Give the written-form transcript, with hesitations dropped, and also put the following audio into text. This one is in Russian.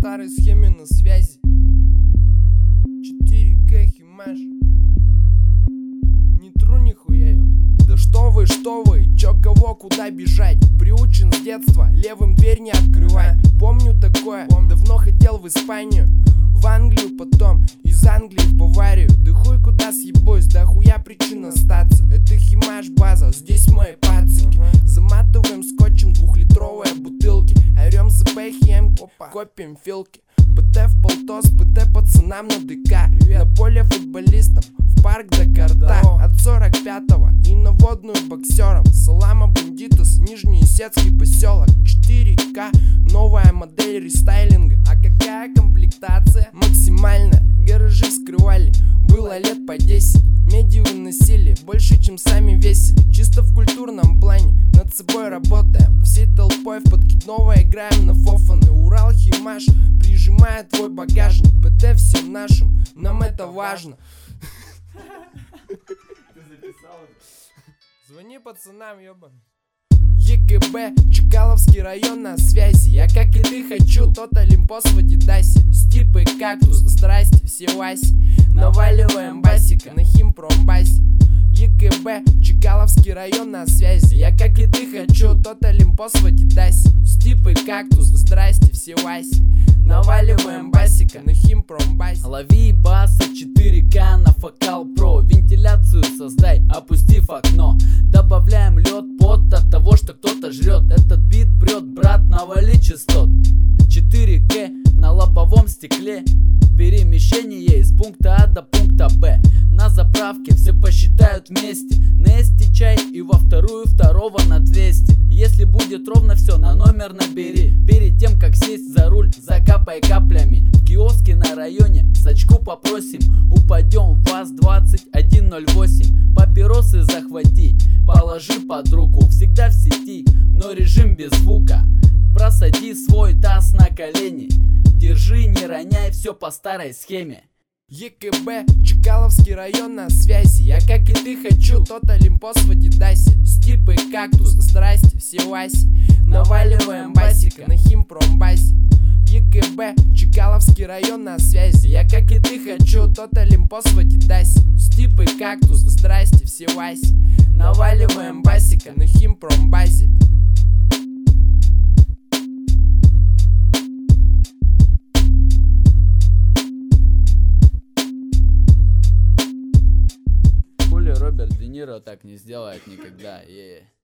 старой схеме на связи. 4К химаш. Не тру нихуя, ёп. Да что вы, чё, кого, куда бежать? Приучен с детства, левым дверь не открывай. Помню такое, давно хотел в Испанию, в Англию потом, из Англии в Баварию. Да хуй куда съебусь, да хуя причин остаться. Это химаш база, здесь мои пацики. Заматываем скотчем 2-литровые бутылки. Орем за бэхем, копим филки. ПТ в полтос, ПТ пацанам на ДК. На поле футболистам, в парк до карта. От 45-го и на водную боксерам. Салама бандитос, Нижнеесетский поселок. 4К, новая модель рестайлинга. А какая комплектация? Максимально, гаражи скрывали. Было лет по 10, меди выносили больше, чем сами весили. Чисто в культурном плане, над собой работаем. Всей толпой в подкидного играем на фофаны. Урал химаш, прижимает твой багажник. ПТ всем нашим, нам это важно. Звони пацанам, ёбан. ЕКБ, Чкаловский район на связи. Я как и ты хочу тот Олимпос в Адидасе. Стипы кактус, здрасте, все Васи. Наваливаем басика на химпромбазе. ЕКБ, Чкаловский район на связи. Я как и ты хочу тот Олимпос в Адидасе. Стипы кактус, здрасте, все Васи. Наваливаем басика на химпромбазе. Лови баса 4К на Фокал Про. Вентиляцию создай, опустив окно. Добавляем лед, пот от того, что кто-то жрет. Этот бит прет, брат, навали частот. 4К на лобовом стекле. Перемещение из пункта А до пункта Б. На заправке все посчитают вместе. Нести чай и во вторую второго на 200. Если будет ровно все, на номер набери. Перед тем как сесть за руль, закапай каплями. В киоске на районе сачку попросим. Упадем в ВАЗ-2108. Папиросы захвати, положи под руку. Всегда в сети, но режим без звука. Просади свой таз на колени. Держи, не роняй, все по старой схеме. ЕКБ, Чкаловский район на связи. Я как и ты хочу тот Олимпос в Адидасе. Стипы кактус, здрасте, все Васи. Наваливаем басика на химпромбазе. ЕКБ, Чкаловский район на связи. Я как и ты хочу тот Олимпос в Адидасе. Стипы кактус, здрасте, все Васи. Наваливаем басика на химпромбазе. Роберт Де Ниро так не сделает никогда.